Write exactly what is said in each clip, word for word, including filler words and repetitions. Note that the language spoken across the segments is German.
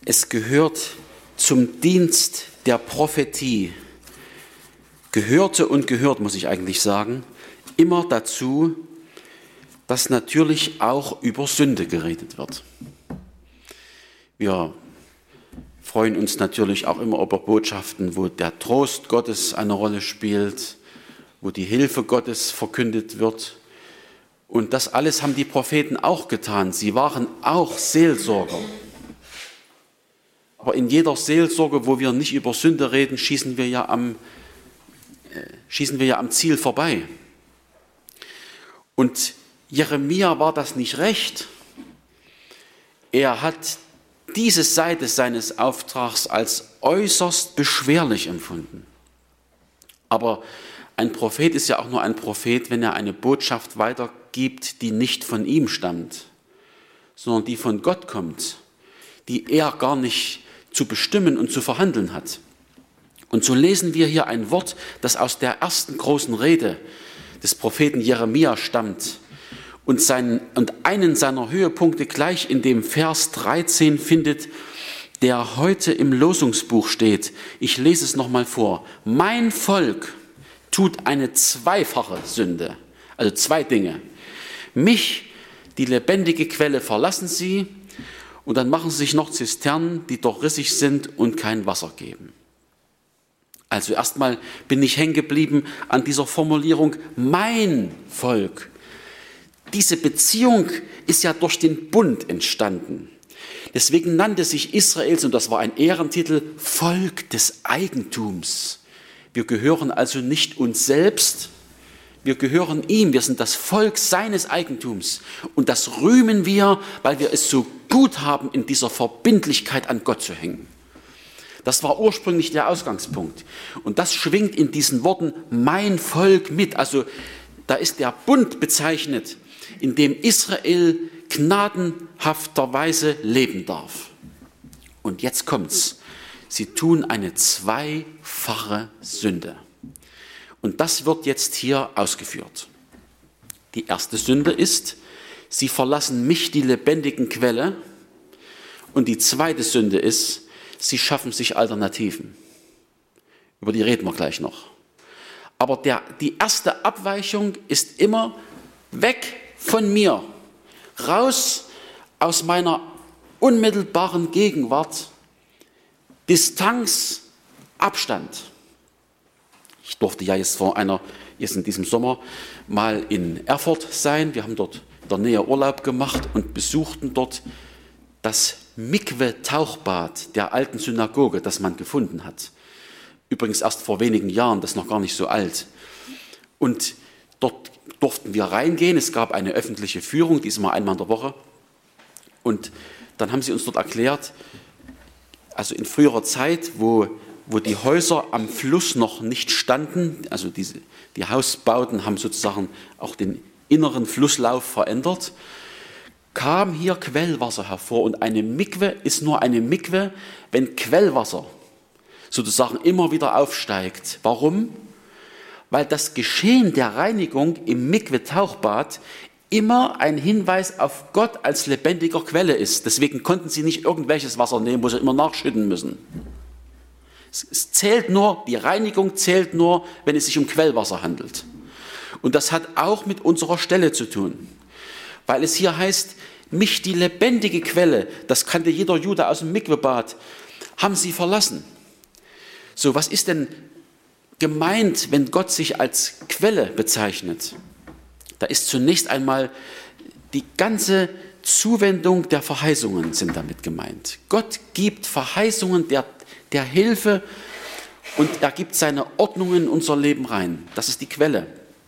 Es gehört zum Dienst der Prophetie, gehörte und gehört, muss ich eigentlich sagen, immer dazu, dass natürlich auch über Sünde geredet wird. Wir freuen uns natürlich auch immer über Botschaften, wo der Trost Gottes eine Rolle spielt, wo die Hilfe Gottes verkündet wird. Und das alles haben die Propheten auch getan. Sie waren auch Seelsorger. Aber in jeder Seelsorge, wo wir nicht über Sünde reden, schießen wir ja am, äh, schießen wir ja am Ziel vorbei. Und Jeremia war das nicht recht. Er hat diese Seite seines Auftrags als äußerst beschwerlich empfunden. Aber ein Prophet ist ja auch nur ein Prophet, wenn er eine Botschaft weitergibt, die nicht von ihm stammt, sondern die von Gott kommt, die er gar nicht zu bestimmen und zu verhandeln hat. Und so lesen wir hier ein Wort, das aus der ersten großen Rede des Propheten Jeremia stammt und, seinen, und einen seiner Höhepunkte gleich in dem Vers dreizehn findet, der heute im Losungsbuch steht. Ich lese es nochmal vor. Mein Volk tut eine zweifache Sünde, also zwei Dinge. Mich, die lebendige Quelle, verlassen sie, und dann machen sie sich noch Zisternen, die doch rissig sind und kein Wasser geben. Also erstmal bin ich hängen geblieben an dieser Formulierung, mein Volk. Diese Beziehung ist ja durch den Bund entstanden. Deswegen nannte sich Israels, und das war ein Ehrentitel, Volk des Eigentums. Wir gehören also nicht uns selbst, wir gehören ihm, wir sind das Volk seines Eigentums. Und das rühmen wir, weil wir es so gut haben, in dieser Verbindlichkeit an Gott zu hängen. Das war ursprünglich der Ausgangspunkt. Und das schwingt in diesen Worten mein Volk mit. Also da ist der Bund bezeichnet, in dem Israel gnadenhafterweise leben darf. Und jetzt kommt's. Sie tun eine zweifache Sünde. Und das wird jetzt hier ausgeführt. Die erste Sünde ist, sie verlassen mich, die lebendigen Quelle. Und die zweite Sünde ist, sie schaffen sich Alternativen. Über die reden wir gleich noch. Aber der, die erste Abweichung ist immer weg von mir, raus aus meiner unmittelbaren Gegenwart, Distanz, Abstand. Ich durfte ja jetzt vor einer, jetzt in diesem Sommer mal in Erfurt sein. Wir haben dort in der Nähe Urlaub gemacht und besuchten dort das Mikwe-Tauchbad der alten Synagoge, das man gefunden hat. Übrigens erst vor wenigen Jahren, das ist noch gar nicht so alt. Und dort durften wir reingehen. Es gab eine öffentliche Führung, die ist immer einmal in der Woche. Und dann haben sie uns dort erklärt, also in früherer Zeit, wo, wo die Häuser am Fluss noch nicht standen, also diese, die Hausbauten haben sozusagen auch den inneren Flusslauf verändert, kam hier Quellwasser hervor. Und eine Mikwe ist nur eine Mikwe, wenn Quellwasser sozusagen immer wieder aufsteigt. Warum? Weil das Geschehen der Reinigung im Mikwe-Tauchbad immer ein Hinweis auf Gott als lebendiger Quelle ist. Deswegen konnten sie nicht irgendwelches Wasser nehmen, wo sie immer nachschütten müssen. Es zählt nur, die Reinigung zählt nur, wenn es sich um Quellwasser handelt. Und das hat auch mit unserer Stelle zu tun. Weil es hier heißt, mich, die lebendige Quelle, das kannte jeder Jude aus dem Mikwebad, haben sie verlassen. So, was ist denn gemeint, wenn Gott sich als Quelle bezeichnet? Da ist zunächst einmal die ganze Zuwendung der Verheißungen sind damit gemeint. Gott gibt Verheißungen der, der Hilfe und er gibt seine Ordnungen in unser Leben rein. Das ist die Quelle.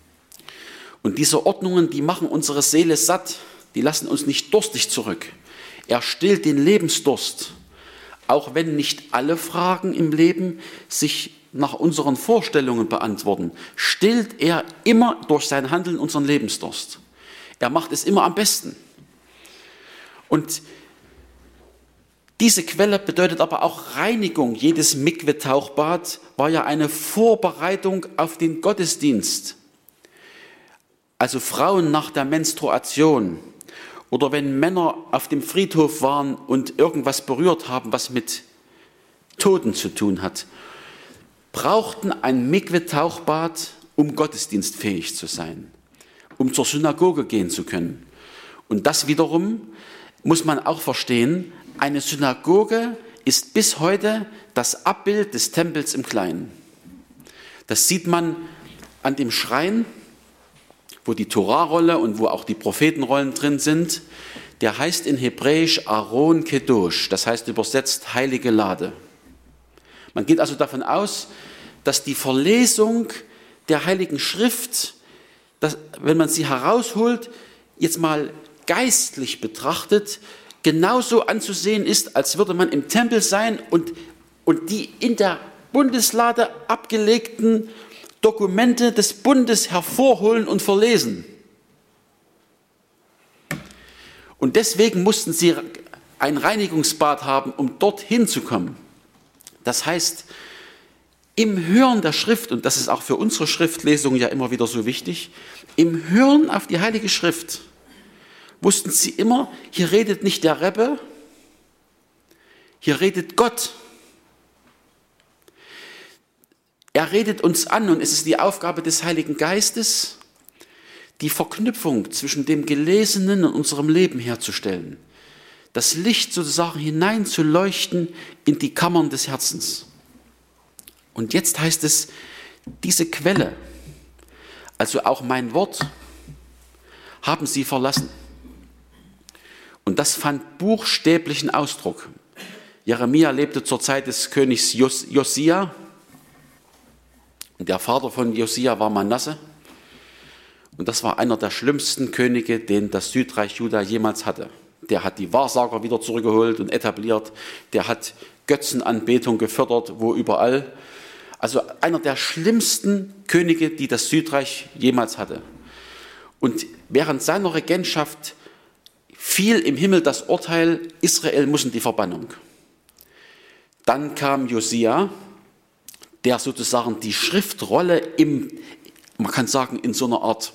Und diese Ordnungen, die machen unsere Seele satt, die lassen uns nicht durstig zurück. Er stillt den Lebensdurst, auch wenn nicht alle Fragen im Leben sich nach unseren Vorstellungen beantworten, stillt er immer durch sein Handeln unseren Lebensdurst. Er macht es immer am besten. Und diese Quelle bedeutet aber auch Reinigung. Jedes Mikwe-Tauchbad war ja eine Vorbereitung auf den Gottesdienst. Also Frauen nach der Menstruation oder wenn Männer auf dem Friedhof waren und irgendwas berührt haben, was mit Toten zu tun hat, brauchten ein Mikwe-Tauchbad, um gottesdienstfähig zu sein, um zur Synagoge gehen zu können. Und das wiederum muss man auch verstehen, eine Synagoge ist bis heute das Abbild des Tempels im Kleinen. Das sieht man an dem Schrein, wo die Torahrolle und wo auch die Prophetenrollen drin sind. Der heißt in Hebräisch Aron Kedosh, das heißt übersetzt heilige Lade. Man geht also davon aus, dass die Verlesung der Heiligen Schrift, dass, wenn man sie herausholt, jetzt mal geistlich betrachtet, genauso anzusehen ist, als würde man im Tempel sein und, und die in der Bundeslade abgelegten Dokumente des Bundes hervorholen und verlesen. Und deswegen mussten sie ein Reinigungsbad haben, um dorthin zu kommen. Das heißt, im Hören der Schrift, und das ist auch für unsere Schriftlesung ja immer wieder so wichtig, im Hören auf die Heilige Schrift wussten sie immer, hier redet nicht der Rebbe, hier redet Gott. Er redet uns an und es ist die Aufgabe des Heiligen Geistes, die Verknüpfung zwischen dem Gelesenen und unserem Leben herzustellen. Das Licht sozusagen hineinzuleuchten in die Kammern des Herzens. Und jetzt heißt es, diese Quelle, also auch mein Wort, haben sie verlassen. Und das fand buchstäblichen Ausdruck. Jeremia lebte zur Zeit des Königs Jos- Josia. Und der Vater von Josia war Manasse. Und das war einer der schlimmsten Könige, den das Südreich Juda jemals hatte. Der hat die Wahrsager wieder zurückgeholt und etabliert. Der hat Götzenanbetung gefördert, wo überall. Also einer der schlimmsten Könige, die das Südreich jemals hatte. Und während seiner Regentschaft fiel im Himmel das Urteil, Israel muss in die Verbannung. Dann kam Josia, der sozusagen die Schriftrolle im, man kann sagen, in so einer Art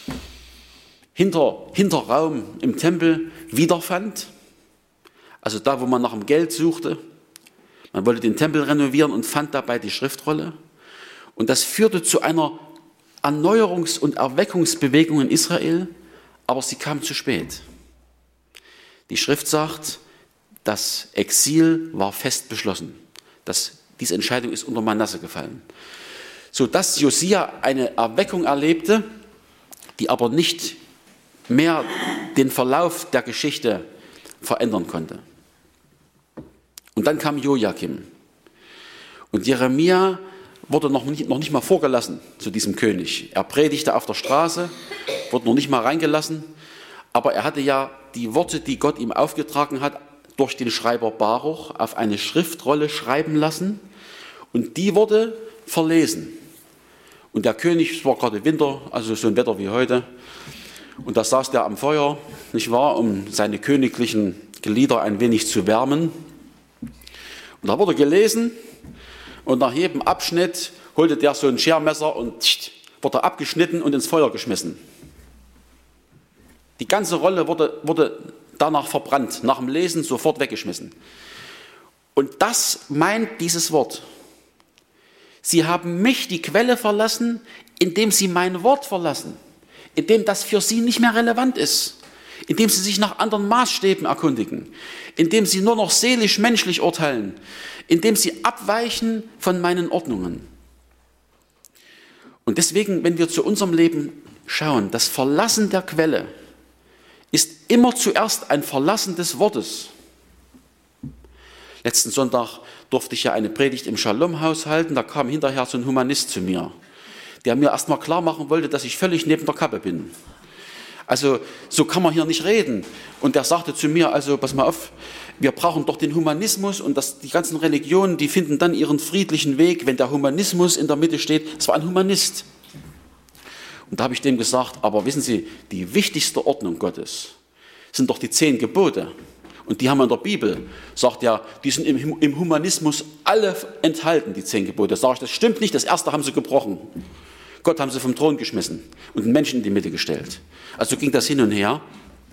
Hinter, Hinterraum im Tempel wiederfand. Also da, wo man nach dem Geld suchte. Man wollte den Tempel renovieren und fand dabei die Schriftrolle. Und das führte zu einer Erneuerungs- und Erweckungsbewegung in Israel, aber sie kam zu spät. Die Schrift sagt, das Exil war fest beschlossen. Das, diese Entscheidung ist unter Manasse gefallen. Sodass Josia eine Erweckung erlebte, die aber nicht mehr den Verlauf der Geschichte verändern konnte. Und dann kam Joachim. Und Jeremia wurde noch nicht, noch nicht mal vorgelassen zu diesem König. Er predigte auf der Straße, wurde noch nicht mal reingelassen, aber er hatte ja die Worte, die Gott ihm aufgetragen hat, durch den Schreiber Baruch auf eine Schriftrolle schreiben lassen und die wurde verlesen. Und der König, es war gerade Winter, also so ein Wetter wie heute, und da saß der am Feuer, nicht wahr, um seine königlichen Glieder ein wenig zu wärmen. Und da wurde gelesen und nach jedem Abschnitt holte der so ein Schermesser und tsch, wurde abgeschnitten und ins Feuer geschmissen. Die ganze Rolle wurde, wurde danach verbrannt, nach dem Lesen sofort weggeschmissen. Und das meint dieses Wort. Sie haben mich, die Quelle, verlassen, indem sie mein Wort verlassen, indem das für sie nicht mehr relevant ist, indem sie sich nach anderen Maßstäben erkundigen, indem sie nur noch seelisch-menschlich urteilen, indem sie abweichen von meinen Ordnungen. Und deswegen, wenn wir zu unserem Leben schauen, das Verlassen der Quelle ist immer zuerst ein Verlassen des Wortes. Letzten Sonntag durfte ich ja eine Predigt im Shalom-Haus halten, da kam hinterher so ein Humanist zu mir, der mir erst mal klar machen wollte, dass ich völlig neben der Kappe bin. Also so kann man hier nicht reden. Und der sagte zu mir, also pass mal auf, wir brauchen doch den Humanismus und das, die ganzen Religionen, die finden dann ihren friedlichen Weg, wenn der Humanismus in der Mitte steht. Es war ein Humanist. Und da habe ich dem gesagt, aber wissen Sie, die wichtigste Ordnung Gottes sind doch die zehn Gebote. Und die haben wir in der Bibel, sagt er, die sind im, im Humanismus alle enthalten, die zehn Gebote. Sag ich, das stimmt nicht, das erste haben sie gebrochen. Gott haben sie vom Thron geschmissen und einen Menschen in die Mitte gestellt. Also ging das hin und her.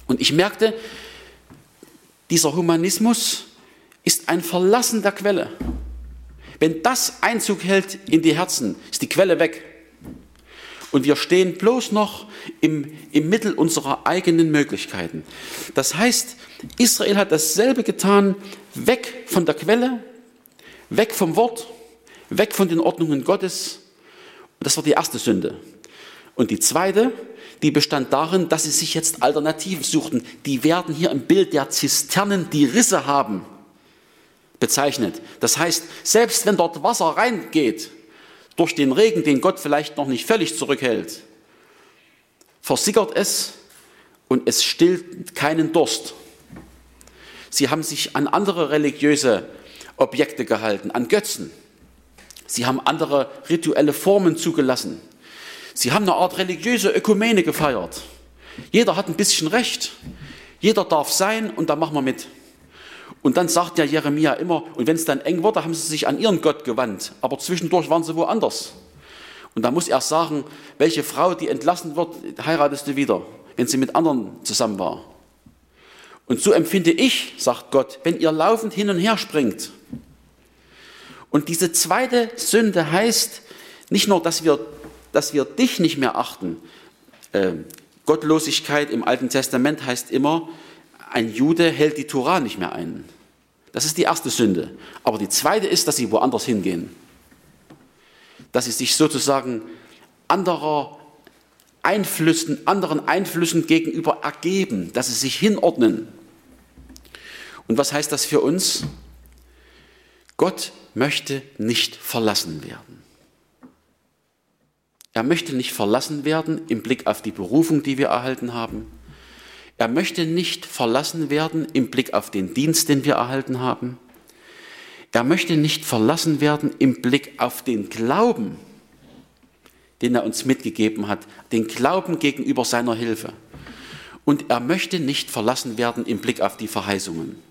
Und ich merkte, dieser Humanismus ist ein Verlassen der Quelle. Wenn das Einzug hält in die Herzen, ist die Quelle weg. Und wir stehen bloß noch im, im Mittel unserer eigenen Möglichkeiten. Das heißt, Israel hat dasselbe getan, weg von der Quelle, weg vom Wort, weg von den Ordnungen Gottes. Und das war die erste Sünde. Und die zweite, die bestand darin, dass sie sich jetzt Alternativen suchten. Die werden hier im Bild der Zisternen, die Risse haben, bezeichnet. Das heißt, selbst wenn dort Wasser reingeht, durch den Regen, den Gott vielleicht noch nicht völlig zurückhält, versickert es und es stillt keinen Durst. Sie haben sich an andere religiöse Objekte gehalten, an Götzen. Sie haben andere rituelle Formen zugelassen. Sie haben eine Art religiöse Ökumene gefeiert. Jeder hat ein bisschen Recht, jeder darf sein und da machen wir mit. Und dann sagt ja Jeremia immer, und wenn es dann eng wurde, haben sie sich an ihren Gott gewandt, aber zwischendurch waren sie woanders. Und da muss er sagen, welche Frau, die entlassen wird, heiratest du wieder, wenn sie mit anderen zusammen war. Und so empfinde ich, sagt Gott, wenn ihr laufend hin und her springt. Und diese zweite Sünde heißt nicht nur, dass wir, dass wir dich nicht mehr achten. Äh, Gottlosigkeit im Alten Testament heißt immer, ein Jude hält die Tora nicht mehr ein. Das ist die erste Sünde. Aber die zweite ist, dass sie woanders hingehen. Dass sie sich sozusagen anderer Einflüssen, anderen Einflüssen gegenüber ergeben, dass sie sich hinordnen. Und was heißt das für uns? Gott möchte nicht verlassen werden. Er möchte nicht verlassen werden im Blick auf die Berufung, die wir erhalten haben. Er möchte nicht verlassen werden im Blick auf den Dienst, den wir erhalten haben. Er möchte nicht verlassen werden im Blick auf den Glauben, den er uns mitgegeben hat, den Glauben gegenüber seiner Hilfe. Und er möchte nicht verlassen werden im Blick auf die Verheißungen.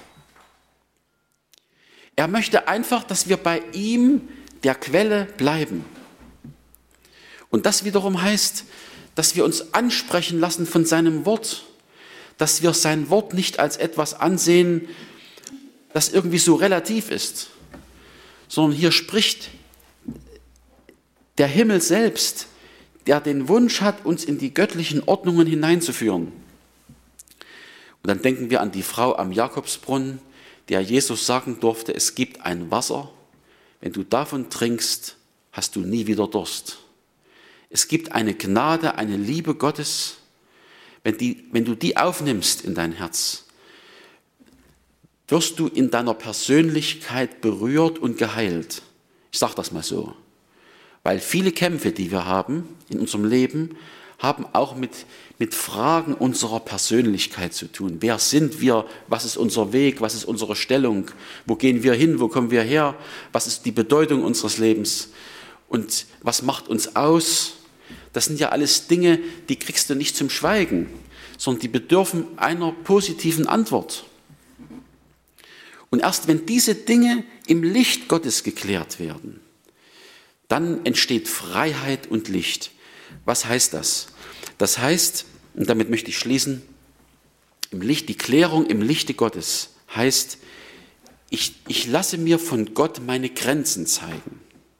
Er möchte einfach, dass wir bei ihm, der Quelle, bleiben. Und das wiederum heißt, dass wir uns ansprechen lassen von seinem Wort, dass wir sein Wort nicht als etwas ansehen, das irgendwie so relativ ist, sondern hier spricht der Himmel selbst, der den Wunsch hat, uns in die göttlichen Ordnungen hineinzuführen. Und dann denken wir an die Frau am Jakobsbrunnen, der Jesus sagen durfte, es gibt ein Wasser, wenn du davon trinkst, hast du nie wieder Durst. Es gibt eine Gnade, eine Liebe Gottes, wenn, die, wenn du die aufnimmst in dein Herz, wirst du in deiner Persönlichkeit berührt und geheilt. Ich sage das mal so, weil viele Kämpfe, die wir haben in unserem Leben, haben auch mit, mit Fragen unserer Persönlichkeit zu tun. Wer sind wir? Was ist unser Weg? Was ist unsere Stellung? Wo gehen wir hin? Wo kommen wir her? Was ist die Bedeutung unseres Lebens? Und was macht uns aus? Das sind ja alles Dinge, die kriegst du nicht zum Schweigen, sondern die bedürfen einer positiven Antwort. Und erst wenn diese Dinge im Licht Gottes geklärt werden, dann entsteht Freiheit und Licht. Was heißt das? Das heißt, und damit möchte ich schließen, im Licht, die Klärung im Lichte Gottes heißt, ich, ich lasse mir von Gott meine Grenzen zeigen.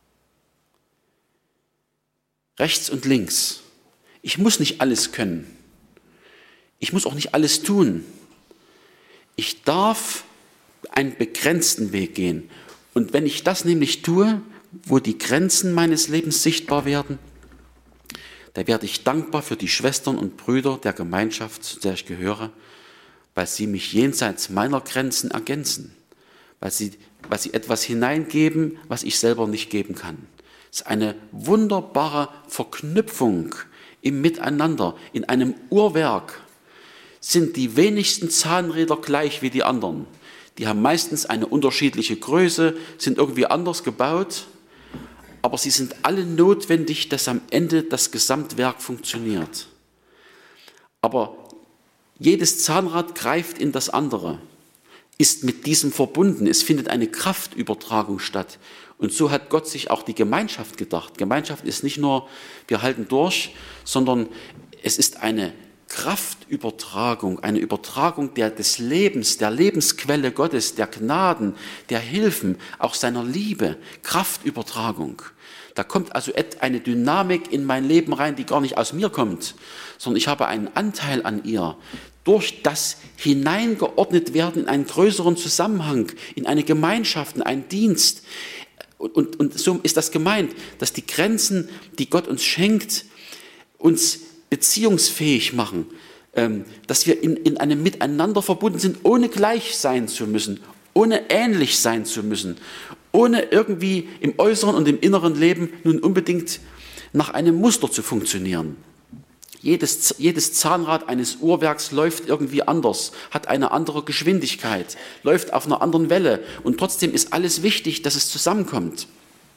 Rechts und links. Ich muss nicht alles können. Ich muss auch nicht alles tun. Ich darf einen begrenzten Weg gehen. Und wenn ich das nämlich tue, wo die Grenzen meines Lebens sichtbar werden, da werde ich dankbar für die Schwestern und Brüder der Gemeinschaft, zu der ich gehöre, weil sie mich jenseits meiner Grenzen ergänzen, weil sie, weil sie etwas hineingeben, was ich selber nicht geben kann. Es ist eine wunderbare Verknüpfung im Miteinander. In einem Uhrwerk sind die wenigsten Zahnräder gleich wie die anderen. Die haben meistens eine unterschiedliche Größe, sind irgendwie anders gebaut, aber sie sind alle notwendig, dass am Ende das Gesamtwerk funktioniert. Aber jedes Zahnrad greift in das andere, ist mit diesem verbunden. Es findet eine Kraftübertragung statt. Und so hat Gott sich auch die Gemeinschaft gedacht. Gemeinschaft ist nicht nur, wir halten durch, sondern es ist eine Kraftübertragung, eine Übertragung der, des Lebens, der Lebensquelle Gottes, der Gnaden, der Hilfen, auch seiner Liebe, Kraftübertragung. Da kommt also eine Dynamik in mein Leben rein, die gar nicht aus mir kommt, sondern ich habe einen Anteil an ihr. Durch das hineingeordnet werden in einen größeren Zusammenhang, in eine Gemeinschaft, in einen Dienst. Und, und, und so ist das gemeint, dass die Grenzen, die Gott uns schenkt, uns beziehungsfähig machen, ähm, dass wir in, in einem Miteinander verbunden sind, ohne gleich sein zu müssen, ohne ähnlich sein zu müssen, ohne irgendwie im äußeren und im inneren Leben nun unbedingt nach einem Muster zu funktionieren. Jedes, jedes Zahnrad eines Uhrwerks läuft irgendwie anders, hat eine andere Geschwindigkeit, läuft auf einer anderen Welle und trotzdem ist alles wichtig, dass es zusammenkommt.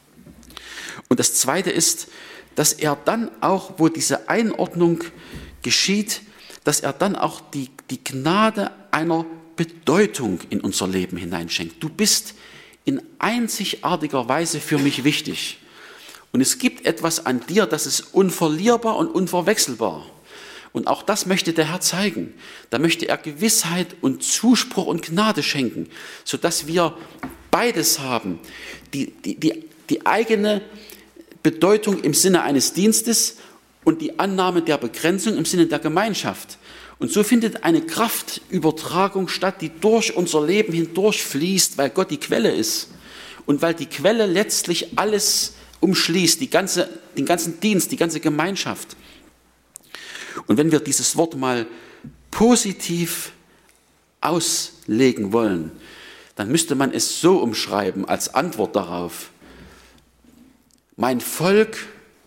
Und das Zweite ist, dass er dann auch, wo diese Einordnung geschieht, dass er dann auch die, die Gnade einer Bedeutung in unser Leben hineinschenkt. Du bist in einzigartiger Weise für mich wichtig. Und es gibt etwas an dir, das ist unverlierbar und unverwechselbar. Und auch das möchte der Herr zeigen. Da möchte er Gewissheit und Zuspruch und Gnade schenken, sodass wir beides haben. Die, die, die, die eigene Bedeutung im Sinne eines Dienstes und die Annahme der Begrenzung im Sinne der Gemeinschaft. Und so findet eine Kraftübertragung statt, die durch unser Leben hindurch fließt, weil Gott die Quelle ist. Und weil die Quelle letztlich alles umschließt, die ganze, den ganzen Dienst, die ganze Gemeinschaft. Und wenn wir dieses Wort mal positiv auslegen wollen, dann müsste man es so umschreiben als Antwort darauf. Mein Volk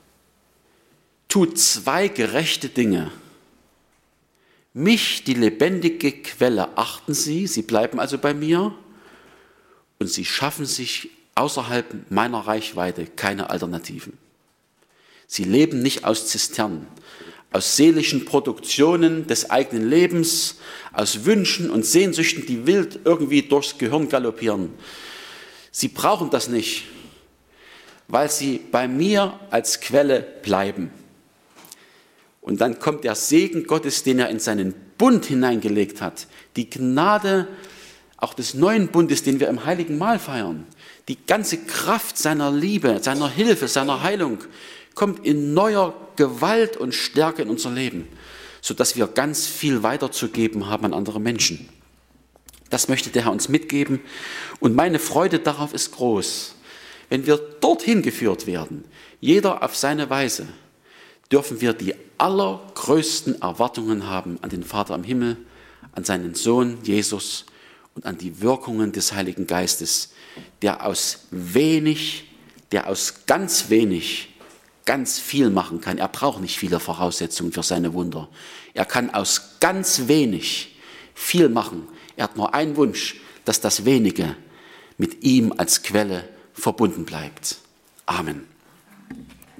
tut zwei gerechte Dinge. Mich, die lebendige Quelle, achten sie, sie bleiben also bei mir und sie schaffen sich außerhalb meiner Reichweite keine Alternativen. Sie leben nicht aus Zisternen, aus seelischen Produktionen des eigenen Lebens, aus Wünschen und Sehnsüchten, die wild irgendwie durchs Gehirn galoppieren. Sie brauchen das nicht, weil sie bei mir als Quelle bleiben. Und dann kommt der Segen Gottes, den er in seinen Bund hineingelegt hat, die Gnade auch des neuen Bundes, den wir im Heiligen Mahl feiern. Die ganze Kraft seiner Liebe, seiner Hilfe, seiner Heilung kommt in neuer Gewalt und Stärke in unser Leben, sodass wir ganz viel weiterzugeben haben an andere Menschen. Das möchte der Herr uns mitgeben und meine Freude darauf ist groß. Wenn wir dorthin geführt werden, jeder auf seine Weise, dürfen wir die allergrößten Erwartungen haben an den Vater im Himmel, an seinen Sohn Jesus und an die Wirkungen des Heiligen Geistes, der aus wenig, der aus ganz wenig ganz viel machen kann. Er braucht nicht viele Voraussetzungen für seine Wunder. Er kann aus ganz wenig viel machen. Er hat nur einen Wunsch, dass das Wenige mit ihm als Quelle verbunden bleibt. Amen.